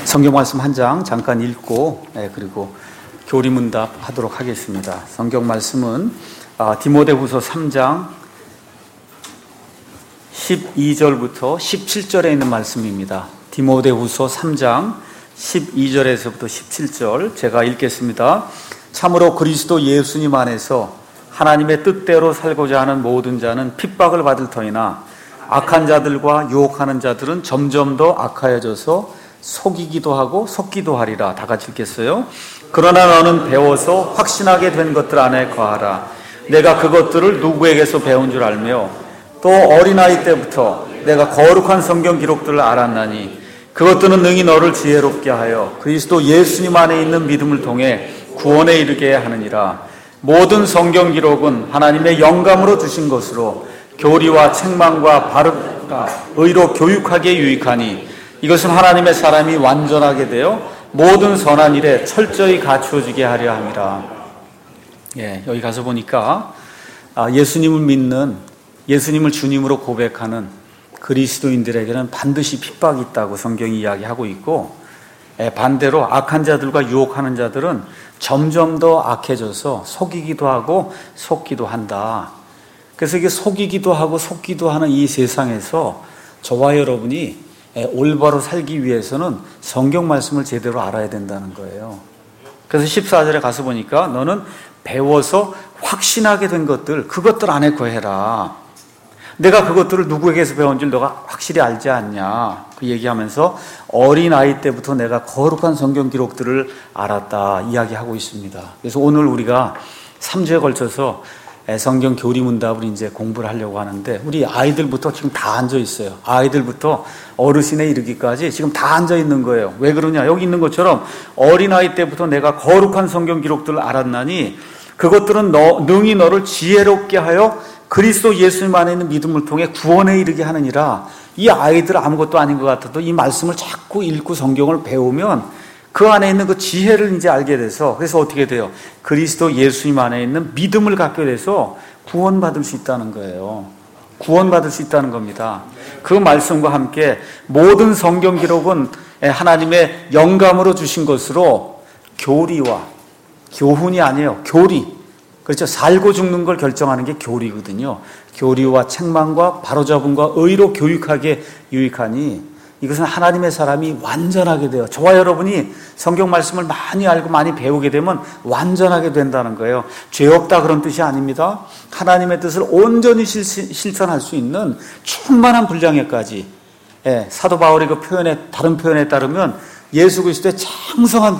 성경 말씀 한 장 잠깐 읽고 그리고 교리문답 하도록 하겠습니다. 성경 말씀은 디모데후서 3장 12절부터 17절에 있는 말씀입니다. 디모데후서 3장 12절에서부터 17절 제가 읽겠습니다. 참으로 그리스도 예수님 안에서 하나님의 뜻대로 살고자 하는 모든 자는 핍박을 받을 터이나 악한 자들과 유혹하는 자들은 점점 더 악하여져서 속이기도 하고 속기도 하리라. 다 같이 읽겠어요. 그러나 너는 배워서 확신하게 된 것들 안에 거하라. 내가 그것들을 누구에게서 배운 줄 알며 또 어린아이 때부터 내가 거룩한 성경 기록들을 알았나니 그것들은 능히 너를 지혜롭게 하여 그리스도 예수님 안에 있는 믿음을 통해 구원에 이르게 하느니라. 모든 성경 기록은 하나님의 영감으로 주신 것으로 교리와 책망과 바르다 의로 교육하기에 유익하니 이것은 하나님의 사람이 완전하게 되어 모든 선한 일에 철저히 갖추어지게 하려 함이라. 여기 가서 보니까 예수님을 믿는, 예수님을 주님으로 고백하는 그리스도인들에게는 반드시 핍박이 있다고 성경이 이야기하고 있고, 반대로 악한 자들과 유혹하는 자들은 점점 더 악해져서 속이기도 하고 속기도 한다. 그래서 이게 속이기도 하고 속기도 하는 이 세상에서 저와 여러분이 올바로 살기 위해서는 성경 말씀을 제대로 알아야 된다는 거예요. 그래서 14절에 가서 보니까 너는 배워서 확신하게 된 것들, 그것들 안에 거해라. 내가 그것들을 누구에게서 배운 줄 너가 확실히 알지 않냐. 그 얘기하면서 어린아이 때부터 내가 거룩한 성경 기록들을 알았다 이야기하고 있습니다. 그래서 오늘 우리가 3주에 걸쳐서 성경 교리문답을 이제 공부를 하려고 하는데 우리 아이들부터 지금 다 앉아 있어요. 아이들부터 어르신에 이르기까지 지금 다 앉아 있는 거예요. 왜 그러냐? 여기 있는 것처럼 어린아이 때부터 내가 거룩한 성경 기록들을 알았나니 그것들은 능히 너를 지혜롭게 하여 그리스도 예수님 안에 있는 믿음을 통해 구원에 이르게 하느니라. 이 아이들 아무것도 아닌 것 같아도 이 말씀을 자꾸 읽고 성경을 배우면 그 안에 있는 그 지혜를 이제 알게 돼서, 그래서 어떻게 돼요? 그리스도 예수님 안에 있는 믿음을 갖게 돼서 구원받을 수 있다는 거예요. 구원받을 수 있다는 겁니다. 그 말씀과 함께 모든 성경 기록은 하나님의 영감으로 주신 것으로 교리와 교훈이 아니에요. 교리. 그렇죠. 살고 죽는 걸 결정하는 게 교리거든요. 교리와 책망과 바로잡음과 의로 교육하게 유익하니 이것은 하나님의 사람이 완전하게 돼요. 저와 여러분이 성경 말씀을 많이 알고 많이 배우게 되면 완전하게 된다는 거예요. 죄 없다 그런 뜻이 아닙니다. 하나님의 뜻을 온전히 실천할 수 있는 충만한 분량에까지. 사도 바울의 그 다른 표현에 따르면 예수 그리스도의 장성한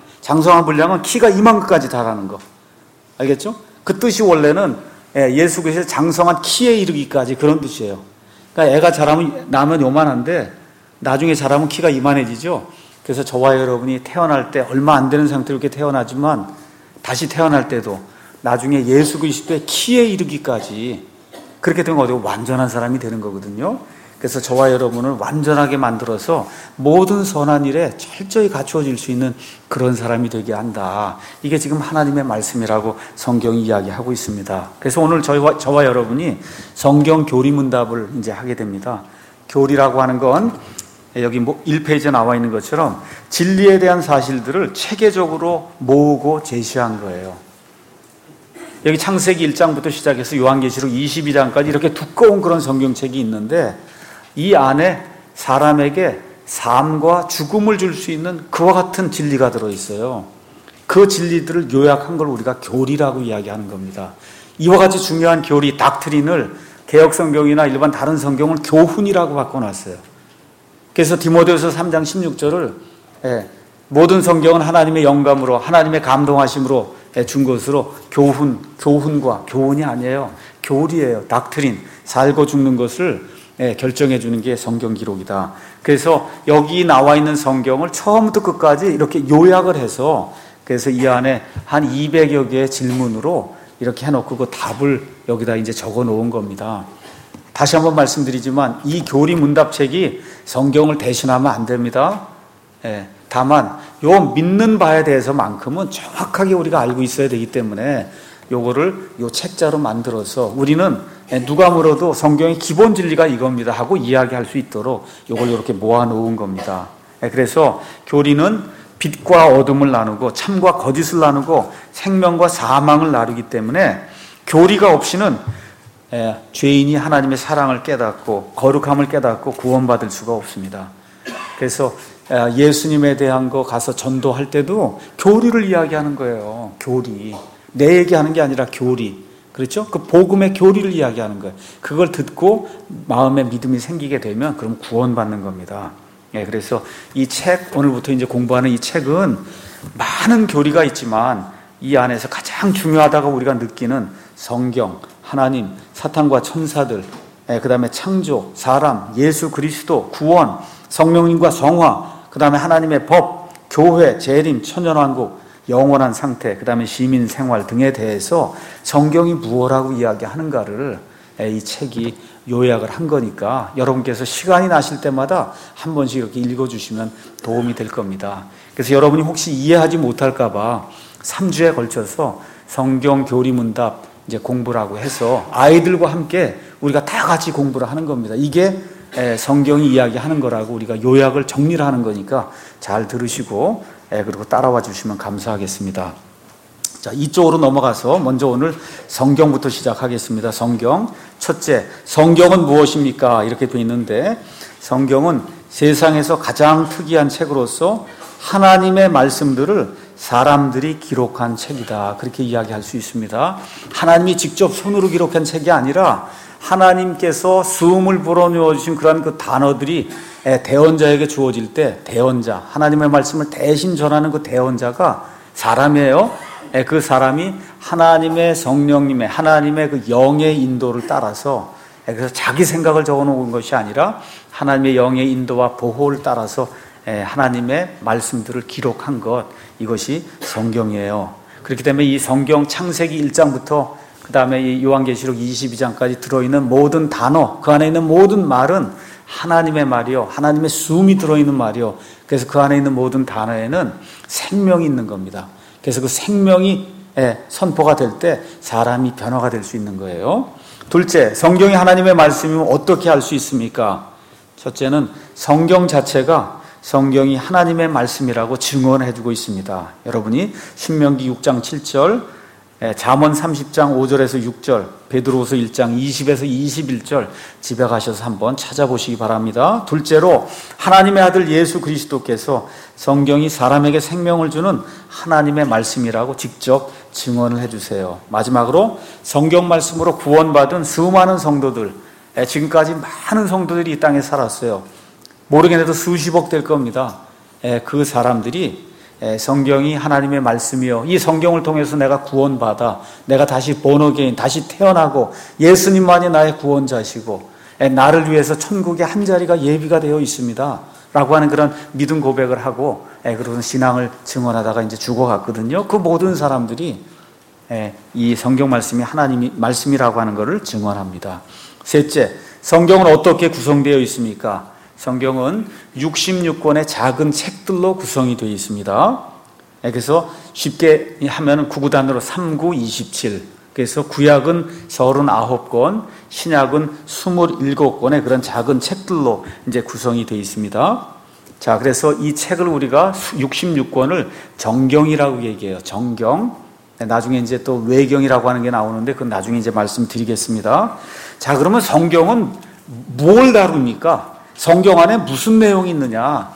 분량은 키가 이만큼까지 달하는 거. 알겠죠? 그 뜻이 원래는 예수 그리스도의 장성한 키에 이르기까지 그런 뜻이에요. 그러니까 애가 나면 요만한데 나중에 자라면 키가 이만해지죠. 그래서 저와 여러분이 태어날 때 얼마 안 되는 상태로 이렇게 태어나지만 다시 태어날 때도 나중에 예수 그리스도의 키에 이르기까지 그렇게 되면 어디고 완전한 사람이 되는 거거든요. 그래서 저와 여러분을 완전하게 만들어서 모든 선한 일에 철저히 갖추어질 수 있는 그런 사람이 되게 한다. 이게 지금 하나님의 말씀이라고 성경이 이야기하고 있습니다. 그래서 오늘 저와 여러분이 성경 교리문답을 이제 하게 됩니다. 교리라고 하는 건 여기 1페이지에 나와 있는 것처럼 진리에 대한 사실들을 체계적으로 모으고 제시한 거예요. 여기 창세기 1장부터 시작해서 요한계시록 22장까지 이렇게 두꺼운 그런 성경책이 있는데 이 안에 사람에게 삶과 죽음을 줄 수 있는 그와 같은 진리가 들어있어요. 그 진리들을 요약한 걸 우리가 교리라고 이야기하는 겁니다. 이와 같이 중요한 교리, 닥트린을 개역성경이나 일반 다른 성경을 교훈이라고 바꿔놨어요. 그래서 디모데후서 3장 16절을 모든 성경은 하나님의 영감으로 하나님의 감동하심으로 준 것으로 교훈과 교훈이 아니에요. 교리예요. 닥트린, 살고 죽는 것을 결정해 주는 게 성경 기록이다. 그래서 여기 나와 있는 성경을 처음부터 끝까지 이렇게 요약을 해서 그래서 이 안에 한 200여 개의 질문으로 이렇게 해놓고 그 답을 여기다 이제 적어 놓은 겁니다. 다시 한번 말씀드리지만 이 교리 문답책이 성경을 대신하면 안 됩니다. 다만 요 믿는 바에 대해서만큼은 정확하게 우리가 알고 있어야 되기 때문에 요거를 요 책자로 만들어서 우리는 누가 물어도 성경의 기본 진리가 이겁니다 하고 이야기할 수 있도록 요걸 이렇게 모아 놓은 겁니다. 그래서 교리는 빛과 어둠을 나누고 참과 거짓을 나누고 생명과 사망을 나누기 때문에 교리가 없이는 죄인이 하나님의 사랑을 깨닫고 거룩함을 깨닫고 구원받을 수가 없습니다. 그래서 예수님에 대한 거 가서 전도할 때도 교리를 이야기하는 거예요. 교리. 내 얘기하는 게 아니라 교리. 그렇죠? 그 복음의 교리를 이야기하는 거예요. 그걸 듣고 마음에 믿음이 생기게 되면 그럼 구원받는 겁니다. 그래서 이 책, 오늘부터 이제 공부하는 이 책은 많은 교리가 있지만 이 안에서 가장 중요하다고 우리가 느끼는 성경, 하나님, 사탄과 천사들, 그 다음에 창조, 사람, 예수 그리스도, 구원, 성령님과 성화, 그 다음에 하나님의 법, 교회, 재림, 천연왕국, 영원한 상태, 그 다음에 시민 생활 등에 대해서 성경이 무엇라고 이야기하는가를 이 책이 요약을 한 거니까 여러분께서 시간이 나실 때마다 한 번씩 이렇게 읽어주시면 도움이 될 겁니다. 그래서 여러분이 혹시 이해하지 못할까 봐 3주에 걸쳐서 성경 교리문답 이제 공부라고 해서 아이들과 함께 우리가 다 같이 공부를 하는 겁니다. 이게 성경이 이야기하는 거라고 우리가 요약을 정리를 하는 거니까 잘 들으시고 그리고 따라와 주시면 감사하겠습니다. 자, 이쪽으로 넘어가서 먼저 오늘 성경부터 시작하겠습니다. 성경. 첫째, 성경은 무엇입니까? 이렇게 되어 있는데 성경은 세상에서 가장 특이한 책으로서 하나님의 말씀들을 사람들이 기록한 책이다. 그렇게 이야기할 수 있습니다. 하나님이 직접 손으로 기록한 책이 아니라 하나님께서 수음을 불어넣어 주신 그런 그 단어들이 대언자에게 주어질 때 대언자, 하나님의 말씀을 대신 전하는 그 대언자가 사람이에요. 그 사람이 하나님의 성령님의, 하나님의 그 영의 인도를 따라서, 그래서 자기 생각을 적어 놓은 것이 아니라 하나님의 영의 인도와 보호를 따라서 하나님의 말씀들을 기록한 것, 이것이 성경이에요. 그렇기 때문에 이 성경 창세기 1장부터 그 다음에 이 요한계시록 22장까지 들어있는 모든 단어, 그 안에 있는 모든 말은 하나님의 말이요, 하나님의 숨이 들어있는 말이요. 그래서 그 안에 있는 모든 단어에는 생명이 있는 겁니다. 그래서 그 생명이 선포가 될 때 사람이 변화가 될 수 있는 거예요. 둘째, 성경이 하나님의 말씀이면 어떻게 알 수 있습니까? 첫째는 성경 자체가 성경이 하나님의 말씀이라고 증언해주고 있습니다. 여러분이 신명기 6장 7절, 잠언 30장 5절에서 6절, 베드로후서 1장 20에서 21절 집에 가셔서 한번 찾아보시기 바랍니다. 둘째로 하나님의 아들 예수 그리스도께서 성경이 사람에게 생명을 주는 하나님의 말씀이라고 직접 증언을 해주세요. 마지막으로 성경 말씀으로 구원받은 수많은 성도들, 지금까지 많은 성도들이 이 땅에 살았어요. 모르긴 해도 수십억 될 겁니다. 그 사람들이 성경이 하나님의 말씀이요, 이 성경을 통해서 내가 구원받아 내가 다시 본어게인, 다시 태어나고 예수님만이 나의 구원자시고 나를 위해서 천국에 한 자리가 예비가 되어 있습니다 라고 하는 그런 믿음 고백을 하고 그러고서 신앙을 증언하다가 이제 죽어갔거든요. 그 모든 사람들이 이 성경 말씀이 하나님이 말씀이라고 하는 것을 증언합니다. 셋째, 성경은 어떻게 구성되어 있습니까? 성경은 66권의 작은 책들로 구성이 되어 있습니다. 그래서 쉽게 하면 구구단으로 3927. 그래서 구약은 39권, 신약은 27권의 그런 작은 책들로 이제 구성이 되어 있습니다. 자, 그래서 이 책을 우리가 66권을 정경이라고 얘기해요. 정경. 나중에 이제 또 외경이라고 하는 게 나오는데 그건 나중에 이제 말씀드리겠습니다. 자, 그러면 성경은 뭘 다룹니까? 성경 안에 무슨 내용이 있느냐?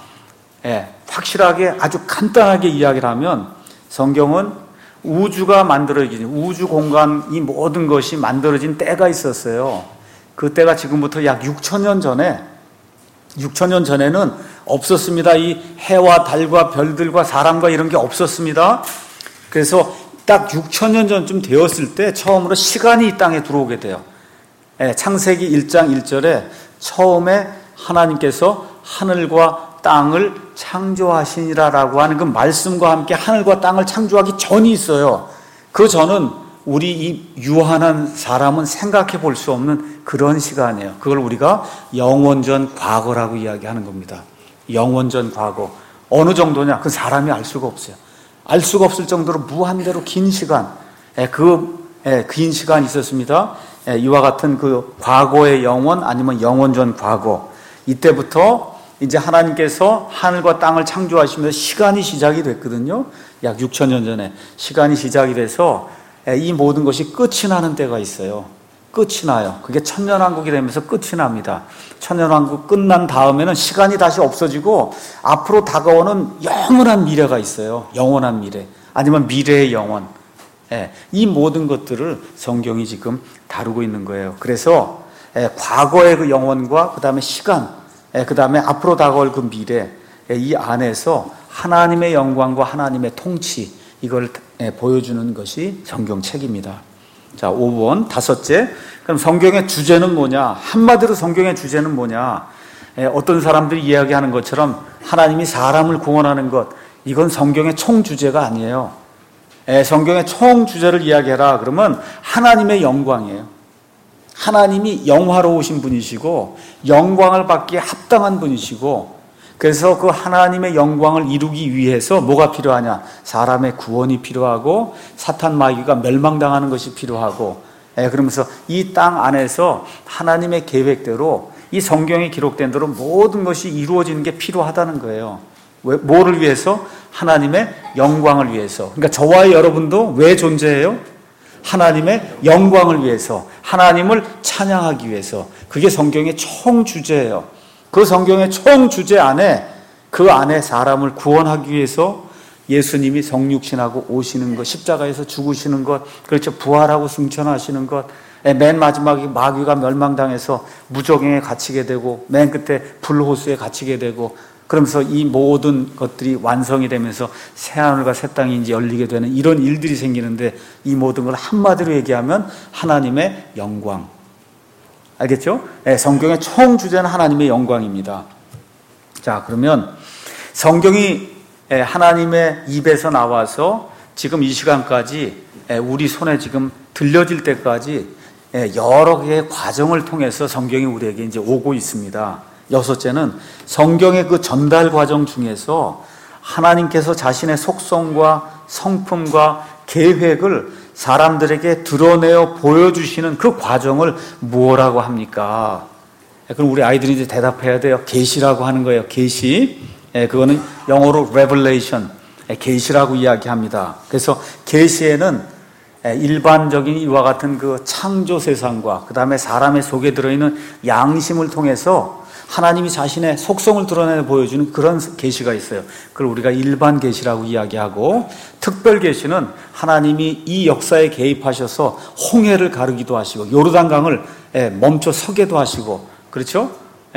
확실하게 아주 간단하게 이야기를 하면 성경은 우주가 만들어진, 우주 공간 이 모든 것이 만들어진 때가 있었어요. 그 때가 지금부터 약 6,000년 전에, 6,000년 전에는 없었습니다. 이 해와 달과 별들과 사람과 이런 게 없었습니다. 그래서 딱 6,000년 전쯤 되었을 때 처음으로 시간이 이 땅에 들어오게 돼요. 창세기 1장 1절에 처음에 하나님께서 하늘과 땅을 창조하시니라라고 하는 그 말씀과 함께 하늘과 땅을 창조하기 전이 있어요. 그 전은 우리 이 유한한 사람은 생각해 볼 수 없는 그런 시간이에요. 그걸 우리가 영원전 과거라고 이야기하는 겁니다. 영원전 과거. 어느 정도냐? 그 사람이 알 수가 없어요. 알 수가 없을 정도로 무한대로 긴 시간, 긴 시간이 있었습니다. 이와 같은 그 과거의 영원 아니면 영원전 과거. 이때부터 이제 하나님께서 하늘과 땅을 창조하시면서 시간이 시작이 됐거든요. 약 6천년 전에 시간이 시작이 돼서 이 모든 것이 끝이 나는 때가 있어요. 끝이 나요. 그게 천년왕국이 되면서 끝이 납니다. 천년왕국 끝난 다음에는 시간이 다시 없어지고 앞으로 다가오는 영원한 미래가 있어요. 영원한 미래. 아니면 미래의 영원. 이 모든 것들을 성경이 지금 다루고 있는 거예요. 그래서 과거의 그 영원과 그 다음에 시간, 그 다음에 앞으로 다가올 그 미래, 이 안에서 하나님의 영광과 하나님의 통치, 이걸 보여주는 것이 성경책입니다. 자, 5번, 다섯째. 그럼 성경의 주제는 뭐냐? 한마디로 성경의 주제는 뭐냐? 어떤 사람들이 이야기하는 것처럼 하나님이 사람을 구원하는 것, 이건 성경의 총 주제가 아니에요. 성경의 총 주제를 이야기해라 그러면 하나님의 영광이에요. 하나님이 영화로우신 분이시고 영광을 받기에 합당한 분이시고, 그래서 그 하나님의 영광을 이루기 위해서 뭐가 필요하냐? 사람의 구원이 필요하고 사탄 마귀가 멸망당하는 것이 필요하고, 그러면서 이 땅 안에서 하나님의 계획대로 이 성경에 기록된 대로 모든 것이 이루어지는 게 필요하다는 거예요. 뭐를 위해서? 하나님의 영광을 위해서. 그러니까 저와 여러분도 왜 존재해요? 하나님의 영광을 위해서, 하나님을 찬양하기 위해서. 그게 성경의 총 주제예요. 그 성경의 총 주제 안에, 그 안에 사람을 구원하기 위해서 예수님이 성육신하고 오시는 것, 십자가에서 죽으시는 것, 그렇죠, 부활하고 승천하시는 것, 맨 마지막에 마귀가 멸망당해서 무저갱에 갇히게 되고 맨 끝에 불호수에 갇히게 되고, 그러면서 이 모든 것들이 완성이 되면서 새하늘과 새 땅이 이제 열리게 되는 이런 일들이 생기는데, 이 모든 걸 한마디로 얘기하면 하나님의 영광. 알겠죠? 성경의 총 주제는 하나님의 영광입니다. 자, 그러면 성경이 하나님의 입에서 나와서 지금 이 시간까지 우리 손에 지금 들려질 때까지 여러 개의 과정을 통해서 성경이 우리에게 이제 오고 있습니다. 여섯째는 성경의 그 전달 과정 중에서 하나님께서 자신의 속성과 성품과 계획을 사람들에게 드러내어 보여주시는 그 과정을 뭐라고 합니까? 그럼 우리 아이들이 이제 대답해야 돼요. 계시라고 하는 거예요. 계시. 그거는 영어로 revelation, 계시라고 이야기합니다. 그래서 계시에는 일반적인 이와 같은 그 창조 세상과 그 다음에 사람의 속에 들어있는 양심을 통해서 하나님이 자신의 속성을 드러내 보여주는 그런 계시가 있어요. 그걸 우리가 일반 계시라고 이야기하고, 특별 계시는 하나님이 이 역사에 개입하셔서 홍해를 가르기도 하시고 요르단강을 멈춰 서게도 하시고, 그렇죠?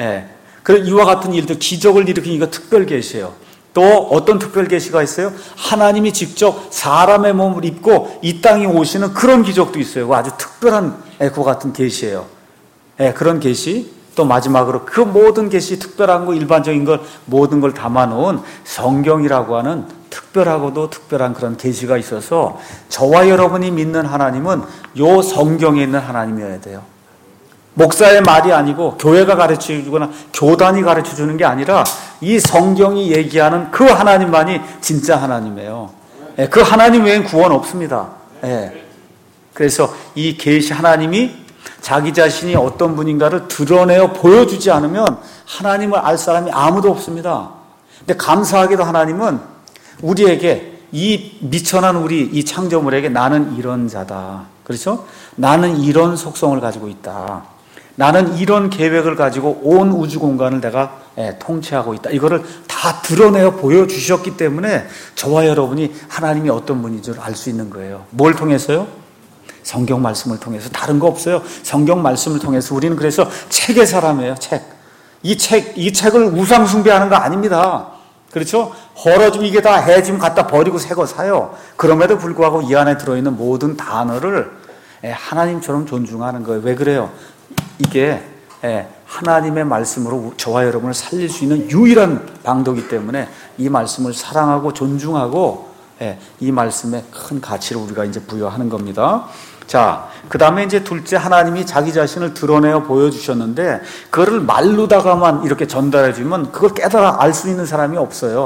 그리고 이와 같은 일들, 기적을 일으키는 이거 특별 계시예요. 또 어떤 특별 계시가 있어요? 하나님이 직접 사람의 몸을 입고 이 땅에 오시는 그런 기적도 있어요. 아주 특별한 그와 같은 계시예요. 그런 계시. 또 마지막으로 그 모든 계시, 특별한 거, 일반적인 걸 모든 걸 담아놓은 성경이라고 하는 특별하고도 특별한 그런 계시가 있어서 저와 여러분이 믿는 하나님은 요 성경에 있는 하나님이어야 돼요. 목사의 말이 아니고 교회가 가르쳐주거나 교단이 가르쳐주는 게 아니라 이 성경이 얘기하는 그 하나님만이 진짜 하나님이에요. 그 하나님 외엔 구원 없습니다. 그래서 이 계시, 하나님이 자기 자신이 어떤 분인가를 드러내어 보여주지 않으면 하나님을 알 사람이 아무도 없습니다. 근데 감사하게도 하나님은 우리에게, 이 미천한 우리 이 창조물에게 나는 이런 자다. 그렇죠? 나는 이런 속성을 가지고 있다. 나는 이런 계획을 가지고 온 우주 공간을 내가 통치하고 있다. 이거를 다 드러내어 보여주셨기 때문에 저와 여러분이 하나님이 어떤 분인 줄 알 수 있는 거예요. 뭘 통해서요? 성경 말씀을 통해서. 다른 거 없어요. 성경 말씀을 통해서. 우리는 그래서 책의 사람이에요. 책. 이 책을 우상 숭배하는 거 아닙니다. 그렇죠? 헐어지면 이게 다 해지면 갖다 버리고 새 거 사요. 그럼에도 불구하고 이 안에 들어있는 모든 단어를 하나님처럼 존중하는 거예요. 왜 그래요? 이게 하나님의 말씀으로 저와 여러분을 살릴 수 있는 유일한 방도이기 때문에 이 말씀을 사랑하고 존중하고 이 말씀에 큰 가치를 우리가 이제 부여하는 겁니다. 자, 그 다음에 이제 둘째, 하나님이 자기 자신을 드러내어 보여주셨는데 그거를 말로다가만 이렇게 전달해 주면 그걸 깨달아 알 수 있는 사람이 없어요.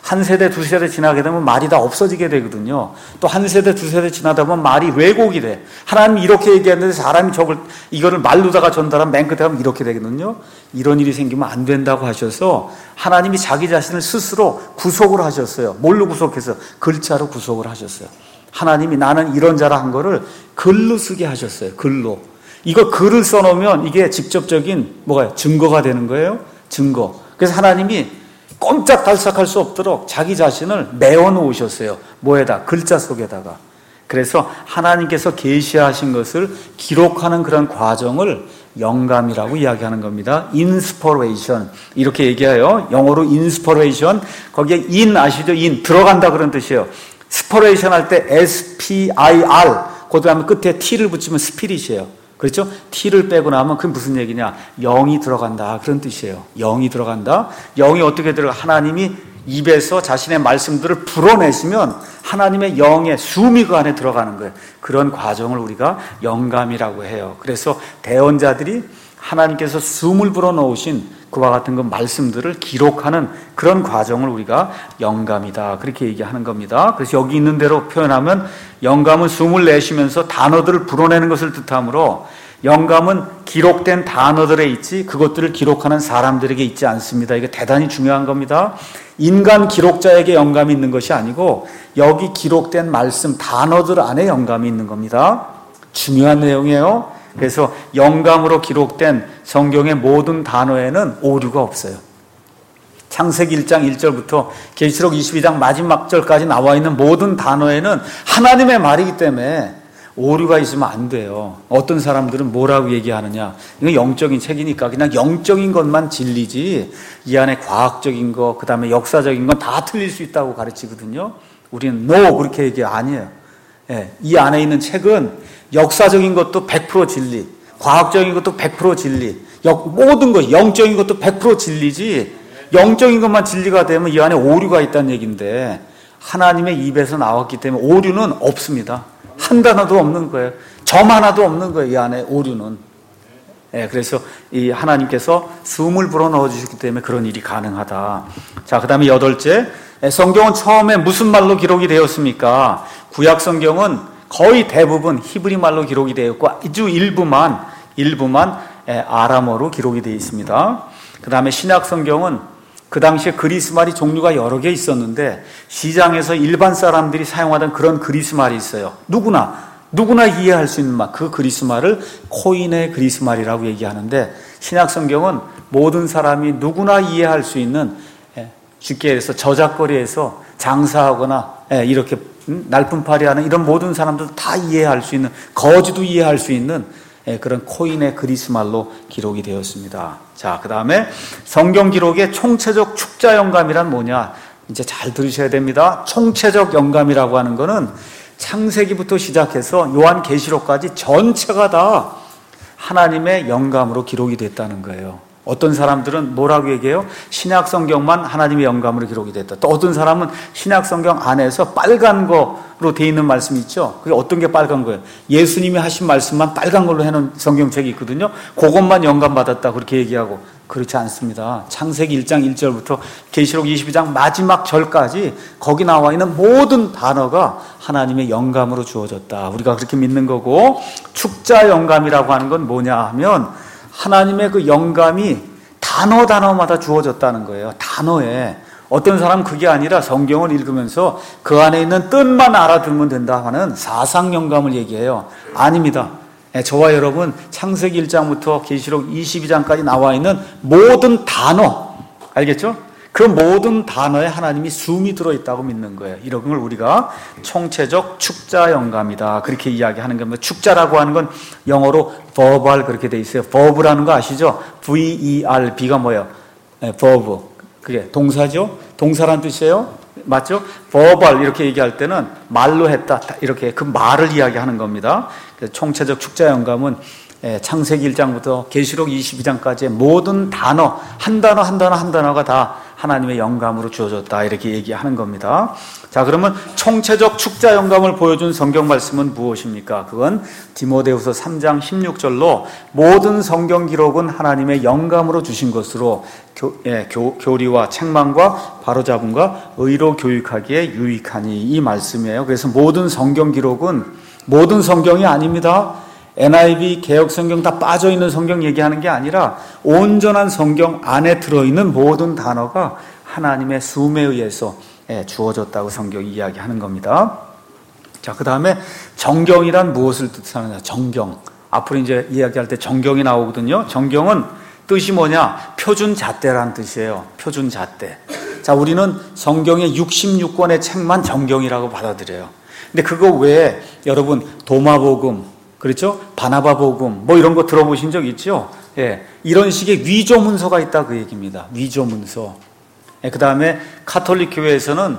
한 세대, 두 세대 지나게 되면 말이 다 없어지게 되거든요. 또 한 세대, 두 세대 지나다 보면 말이 왜곡이 돼. 하나님이 이렇게 얘기했는데 사람이 이거를 말로다가 전달하면 맨 끝에 가면 이렇게 되거든요. 이런 일이 생기면 안 된다고 하셔서 하나님이 자기 자신을 스스로 구속을 하셨어요. 뭘로 구속해서? 글자로 구속을 하셨어요. 하나님이 나는 이런 자라 한 거를 글로 쓰게 하셨어요. 글로. 이거 글을 써놓으면 이게 직접적인 뭐가요? 증거가 되는 거예요. 증거. 그래서 하나님이 꼼짝달싹할 수 없도록 자기 자신을 메워 놓으셨어요. 뭐에다? 글자 속에다가. 그래서 하나님께서 계시하신 것을 기록하는 그런 과정을 영감이라고 이야기하는 겁니다. inspiration 이렇게 얘기해요. 영어로 inspiration. 거기에 in 아시죠? in 들어간다 그런 뜻이에요. spiration 할 때 S-P-I-R 그 다음에 끝에 T를 붙이면 spirit이에요. 그렇죠? T를 빼고 나면 그게 무슨 얘기냐? 영이 들어간다 그런 뜻이에요. 영이 들어간다. 영이 어떻게 들어가? 하나님이 입에서 자신의 말씀들을 불어내시면 하나님의 영의 숨이 그 안에 들어가는 거예요. 그런 과정을 우리가 영감이라고 해요. 그래서 대언자들이 하나님께서 숨을 불어넣으신 그와 같은 그 말씀들을 기록하는 그런 과정을 우리가 영감이다 그렇게 얘기하는 겁니다. 그래서 여기 있는 대로 표현하면 영감은 숨을 내쉬면서 단어들을 불어내는 것을 뜻하므로 영감은 기록된 단어들에 있지 그것들을 기록하는 사람들에게 있지 않습니다. 이게 대단히 중요한 겁니다. 인간 기록자에게 영감이 있는 것이 아니고 여기 기록된 말씀 단어들 안에 영감이 있는 겁니다. 중요한 내용이에요. 그래서 영감으로 기록된 성경의 모든 단어에는 오류가 없어요. 창세기 1장 1절부터 계시록 22장 마지막 절까지 나와 있는 모든 단어에는 하나님의 말이기 때문에 오류가 있으면 안 돼요. 어떤 사람들은 뭐라고 얘기하느냐, 이건 영적인 책이니까 그냥 영적인 것만 진리지 이 안에 과학적인 거, 그 다음에 역사적인 건 다 틀릴 수 있다고 가르치거든요. 우리는 no 그렇게 얘기 아니에요. 예, 이 안에 있는 책은 역사적인 것도 100% 진리, 과학적인 것도 100% 진리, 모든 것, 영적인 것도 100% 진리지 영적인 것만 진리가 되면 이 안에 오류가 있다는 얘기인데 하나님의 입에서 나왔기 때문에 오류는 없습니다. 한 단어도 없는 거예요. 점 하나도 없는 거예요. 이 안에 오류는. 예, 그래서 이 하나님께서 숨을 불어넣어 주셨기 때문에 그런 일이 가능하다. 자, 그 다음에 8째, 성경은 처음에 무슨 말로 기록이 되었습니까? 구약 성경은 거의 대부분 히브리 말로 기록이 되어 있고 아주 일부만 아람어로 기록이 되어 있습니다. 그 다음에 신약 성경은 그 당시에 그리스 말이 종류가 여러 개 있었는데 시장에서 일반 사람들이 사용하던 그런 그리스 말이 있어요. 누구나 이해할 수 있는 말, 그 그리스 말을 코인의 그리스 말이라고 얘기하는데 신약 성경은 모든 사람이 누구나 이해할 수 있는, 쉽게 해서 저작거리에서 장사하거나 이렇게 날품팔이 하는 이런 모든 사람들 다 이해할 수 있는, 거지도 이해할 수 있는 그런 코인의 그리스 말로 기록이 되었습니다. 자, 그 다음에 성경 기록의 총체적 축자 영감이란 뭐냐? 이제 잘 들으셔야 됩니다. 총체적 영감이라고 하는 거는 창세기부터 시작해서 요한계시록까지 전체가 다 하나님의 영감으로 기록이 됐다는 거예요. 어떤 사람들은 뭐라고 얘기해요? 신약 성경만 하나님의 영감으로 기록이 됐다. 또 어떤 사람은 신약 성경 안에서 빨간 거로 돼 있는 말씀이 있죠. 그게 어떤 게 빨간 거예요? 예수님이 하신 말씀만 빨간 걸로 해놓은 성경책이 있거든요. 그것만 영감 받았다 그렇게 얘기하고, 그렇지 않습니다. 창세기 1장 1절부터 계시록 22장 마지막 절까지 거기 나와 있는 모든 단어가 하나님의 영감으로 주어졌다. 우리가 그렇게 믿는 거고, 축자 영감이라고 하는 건 뭐냐 하면 하나님의 그 영감이 단어마다 주어졌다는 거예요. 단어에. 어떤 사람은 그게 아니라 성경을 읽으면서 그 안에 있는 뜻만 알아들으면 된다 하는 사상 영감을 얘기해요. 아닙니다. 저와 여러분 창세기 1장부터 계시록 22장까지 나와 있는 모든 단어, 알겠죠? 그 모든 단어에 하나님이 숨이 들어있다고 믿는 거예요. 이런 걸 우리가 총체적 축자 영감이다 그렇게 이야기하는 겁니다. 축자라고 하는 건 영어로 verbal 그렇게 돼 있어요. verb라는 거 아시죠? V-E-R-B가 뭐예요? verb. 그게 동사죠? 동사란 뜻이에요. 맞죠? verbal 이렇게 얘기할 때는 말로 했다 이렇게 그 말을 이야기하는 겁니다. 총체적 축자 영감은 창세기 1장부터 계시록 22장까지의 모든 단어, 한 단어가 다 하나님의 영감으로 주어졌다, 이렇게 얘기하는 겁니다. 자, 그러면 총체적 축자 영감을 보여준 성경 말씀은 무엇입니까? 그건 디모데후서 3장 16절로 모든 성경 기록은 하나님의 영감으로 주신 것으로 교리와 책망과 바로잡음과 의로 교육하기에 유익하니, 이 말씀이에요. 그래서 모든 성경 기록은 모든 성경이 아닙니다. NIV 개역성경 다 빠져있는 성경 얘기하는 게 아니라 온전한 성경 안에 들어있는 모든 단어가 하나님의 수음에 의해서 주어졌다고 성경이 이야기하는 겁니다. 자, 그 다음에 정경이란 무엇을 뜻하느냐? 정경. 앞으로 이제 이야기할 때 정경이 나오거든요. 정경은 뜻이 뭐냐? 표준잣대란 뜻이에요. 표준잣대. 자, 우리는 성경의 66권의 책만 정경이라고 받아들여요. 근데 그거 외에 여러분 도마복음, 그렇죠? 바나바복음 뭐 이런 거 들어보신 적 있죠? 예, 이런 식의 위조 문서가 있다, 그 얘기입니다. 위조 문서. 그 다음에 카톨릭 교회에서는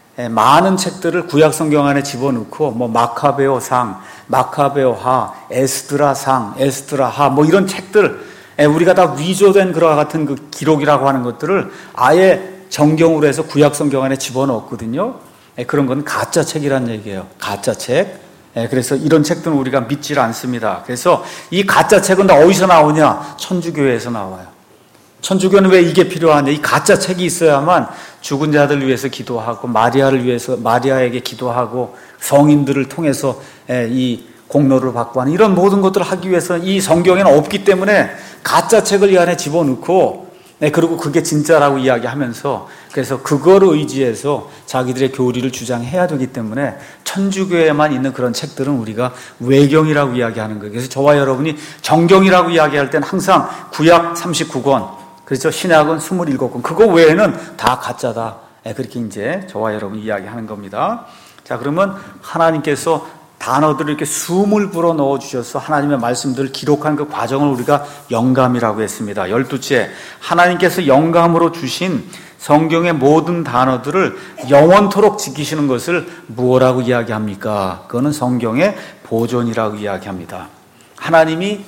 많은 책들을 구약 성경 안에 집어넣고 뭐 마카베오상, 마카베오하, 에스드라상, 에스드라하 뭐 이런 책들, 우리가 다 위조된 그와 같은 그 기록이라고 하는 것들을 아예 정경으로 해서 구약 성경 안에 집어넣었거든요. 그런 건 가짜 책이란 얘기예요. 가짜 책. 그래서 이런 책들은 우리가 믿질 않습니다. 그래서 이 가짜 책은 다 어디서 나오냐? 천주교회에서 나와요. 천주교는 왜 이게 필요하냐? 이 가짜 책이 있어야만 죽은 자들 위해서 기도하고 마리아를 위해서 마리아에게 기도하고 성인들을 통해서 이 공로를 받고 하는 이런 모든 것들을 하기 위해서 이 성경에는 없기 때문에 가짜 책을 이 안에 집어넣고, 그리고 그게 진짜라고 이야기하면서, 그래서 그거를 의지해서 자기들의 교리를 주장해야 되기 때문에 천주교에만 있는 그런 책들은 우리가 외경이라고 이야기하는 거예요. 그래서 저와 여러분이 정경이라고 이야기할 때는 항상 구약 39권, 그렇죠? 신약은 27권, 그거 외에는 다 가짜다, 그렇게 이제 저와 여러분이 이야기하는 겁니다. 자, 그러면 하나님께서 단어들을 이렇게 숨을 불어 넣어 주셔서 하나님의 말씀들을 기록한 그 과정을 우리가 영감이라고 했습니다. 12째, 하나님께서 영감으로 주신 성경의 모든 단어들을 영원토록 지키시는 것을 무엇이라고 이야기합니까? 그거는 성경의 보존이라고 이야기합니다. 하나님이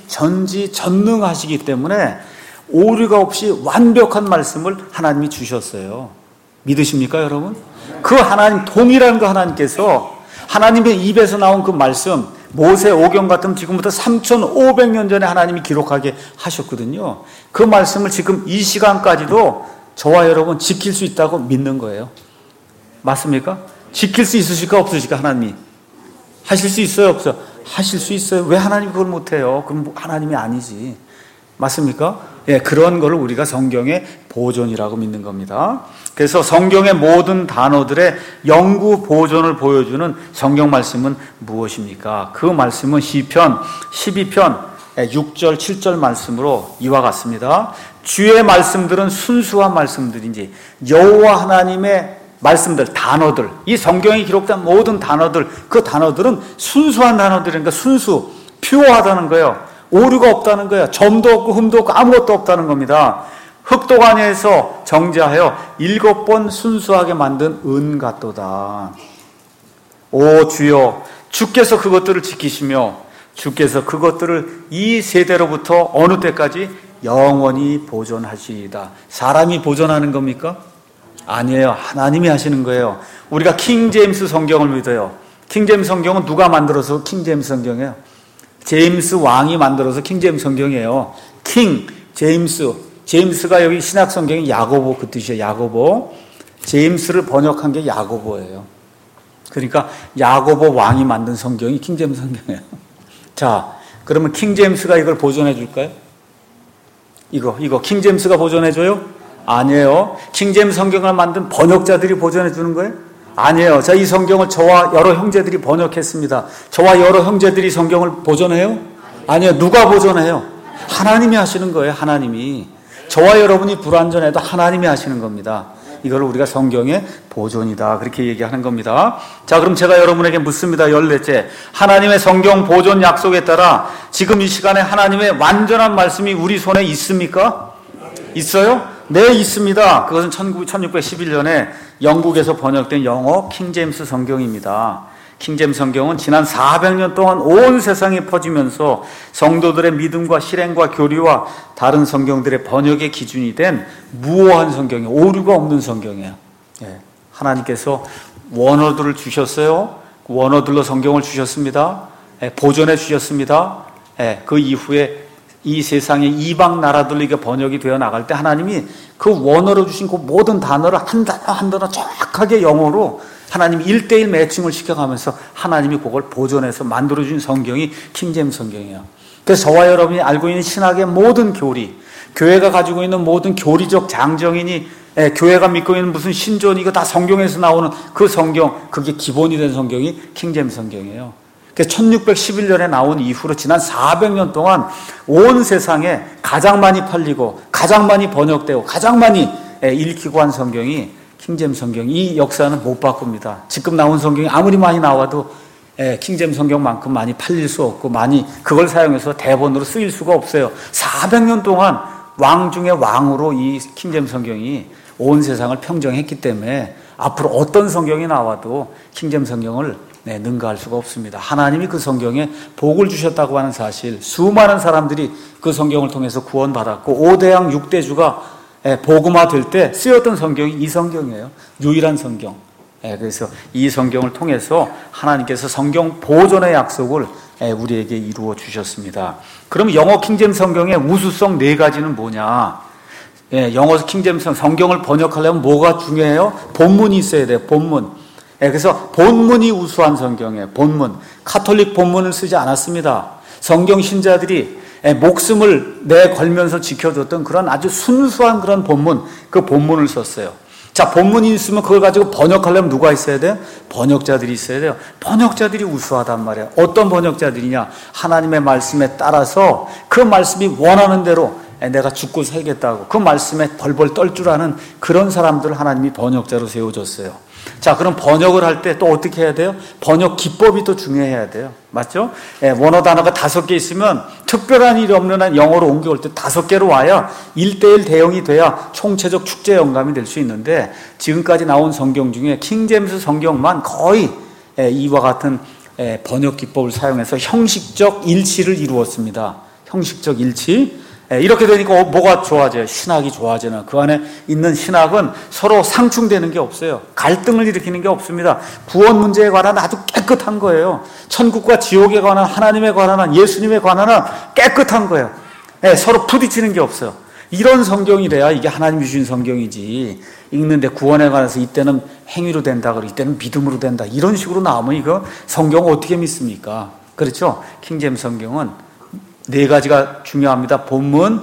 전지전능하시기 때문에 오류가 없이 완벽한 말씀을 하나님이 주셨어요. 믿으십니까, 여러분? 그 하나님, 동일한 그 하나님께서 하나님의 입에서 나온 그 말씀, 모세 오경 같으면 지금부터 3,500년 전에 하나님이 기록하게 하셨거든요. 그 말씀을 지금 이 시간까지도 저와 여러분 지킬 수 있다고 믿는 거예요. 맞습니까? 지킬 수 있으실까 없으실까? 하나님이 하실 수 있어요 없어요? 하실 수 있어요. 왜 하나님이 그걸 못해요? 그럼 하나님이 아니지. 맞습니까? 예, 그런 걸 우리가 성경의 보존이라고 믿는 겁니다. 그래서 성경의 모든 단어들의 영구 보존을 보여주는 성경 말씀은 무엇입니까? 그 말씀은 시편 12편 6절 7절 말씀으로 이와 같습니다. 주의 말씀들은 순수한 말씀들인지, 여호와 하나님의 말씀들, 단어들, 이 성경에 기록된 모든 단어들, 그 단어들은 순수한 단어들이니까 순수, 퓨어하다는 거예요. 오류가 없다는 거예요. 점도 없고 흠도 없고 아무것도 없다는 겁니다. 흑도관에서 정제하여 7번 순수하게 만든 은 같도다. 오 주여, 주께서 그것들을 지키시며 주께서 그것들을 이 세대로부터 어느 때까지 영원히 보존하시리이다. 사람이 보존하는 겁니까? 아니에요. 하나님이 하시는 거예요. 우리가 킹제임스 성경을 믿어요. 킹제임스 성경은 누가 만들어서 킹제임스 성경이에요? 제임스 왕이 만들어서 킹제임스 성경이에요. 킹, 제임스. 제임스가 여기 신약 성경이 야고보 그 뜻이에요. 야고보. 제임스를 번역한 게 야고보예요. 그러니까 야고보 왕이 만든 성경이 킹제임스 성경이에요. 자, 그러면 킹제임스가 이걸 보존해 줄까요? 이거 킹제임스가 보존해 줘요? 아니에요. 킹제임스 성경을 만든 번역자들이 보존해 주는 거예요? 아니에요. 자, 이 성경을 저와 여러 형제들이 번역했습니다. 저와 여러 형제들이 성경을 보존해요? 아니에요. 누가 보존해요? 하나님이 하시는 거예요. 하나님이. 저와 여러분이 불완전해도 하나님이 하시는 겁니다. 이걸 우리가 성경의 보존이다, 그렇게 얘기하는 겁니다. 자, 그럼 제가 여러분에게 묻습니다. 14째, 하나님의 성경 보존 약속에 따라 지금 이 시간에 하나님의 완전한 말씀이 우리 손에 있습니까? 있어요? 네, 있습니다. 그것은 1611년에 영국에서 번역된 영어 킹제임스 성경입니다. 킹잼 성경은 지난 400년 동안 온 세상에 퍼지면서 성도들의 믿음과 실행과 교리와 다른 성경들의 번역의 기준이 된 무오한 성경이에요. 오류가 없는 성경이에요. 하나님께서 원어들을 주셨어요. 원어들로 성경을 주셨습니다. 보존해 주셨습니다. 그 이후에 이 세상의 이방 나라들로 이게 번역이 되어 나갈 때 하나님이 그 원어로 주신 그 모든 단어를 한 단어 한 단어 정확하게 영어로 하나님이 1:1 매칭을 시켜가면서 하나님이 그걸 보존해서 만들어준 성경이 킹제임스 성경이에요. 그래서 저와 여러분이 알고 있는 신학의 모든 교리, 교회가 가지고 있는 모든 교리적 장정인이 교회가 믿고 있는 무슨 신존 이거 다 성경에서 나오는 그 성경, 그게 기본이 된 성경이 킹제임스 성경이에요. 1611년에 나온 이후로 지난 400년 동안 온 세상에 가장 많이 팔리고 가장 많이 번역되고 가장 많이 읽히고 한 성경이 킹제임스 성경. 이 역사는 못 바꿉니다. 지금 나온 성경이 아무리 많이 나와도 킹제임스 성경만큼 많이 팔릴 수 없고 많이 그걸 사용해서 대본으로 쓰일 수가 없어요. 400년 동안 왕 중에 왕으로 이 킹제임스 성경이 온 세상을 평정했기 때문에 앞으로 어떤 성경이 나와도 킹제임스 성경을 능가할 수가 없습니다. 하나님이 그 성경에 복을 주셨다고 하는 사실, 수많은 사람들이 그 성경을 통해서 구원받았고 5대양 6대주가 복음화 될 때 쓰였던 성경이 이 성경이에요. 유일한 성경. 그래서 이 성경을 통해서 하나님께서 성경 보존의 약속을 우리에게 이루어 주셨습니다. 그럼 영어 킹제임스 성경의 우수성 4가지는 뭐냐? 영어 킹제임스 성경을 번역하려면 뭐가 중요해요? 본문이 있어야 돼요. 본문. 그래서 본문이 우수한 성경이에요. 본문. 카톨릭 본문을 쓰지 않았습니다. 성경 신자들이 목숨을 내걸면서 지켜줬던 그런 아주 순수한 그런 본문, 그 본문을 썼어요. 자, 본문이 있으면 그걸 가지고 번역하려면 누가 있어야 돼요? 번역자들이 있어야 돼요. 번역자들이 우수하단 말이에요. 어떤 번역자들이냐? 하나님의 말씀에 따라서 그 말씀이 원하는 대로 내가 죽고 살겠다고 그 말씀에 벌벌 떨 줄 아는 그런 사람들을 하나님이 번역자로 세워줬어요. 자, 그럼 번역을 할 때 또 어떻게 해야 돼요? 번역 기법이 또 중요해야 돼요. 맞죠? 원어 단어가 5개 있으면 특별한 일이 없는 한 영어로 옮겨올 때 5개로 와야 1:1 대응이 돼야 총체적 축제 영감이 될 수 있는데 지금까지 나온 성경 중에 킹제임스 성경만 거의 이와 같은 번역 기법을 사용해서 형식적 일치를 이루었습니다. 형식적 일치. 이렇게 되니까 뭐가 좋아져요? 신학이 좋아지는. 그 안에 있는 신학은 서로 상충되는 게 없어요. 갈등을 일으키는 게 없습니다. 구원 문제에 관한 아주 깨끗한 거예요. 천국과 지옥에 관한, 하나님에 관한, 예수님에 관한 깨끗한 거예요. 서로 부딪히는 게 없어요. 이런 성경이래야 이게 하나님이 주신 성경이지. 읽는데 구원에 관해서 이때는 행위로 된다, 그러고 이때는 믿음으로 된다. 이런 식으로 나오면 이거 성경 어떻게 믿습니까? 그렇죠? 킹제임스 성경은 4가지가 중요합니다. 본문,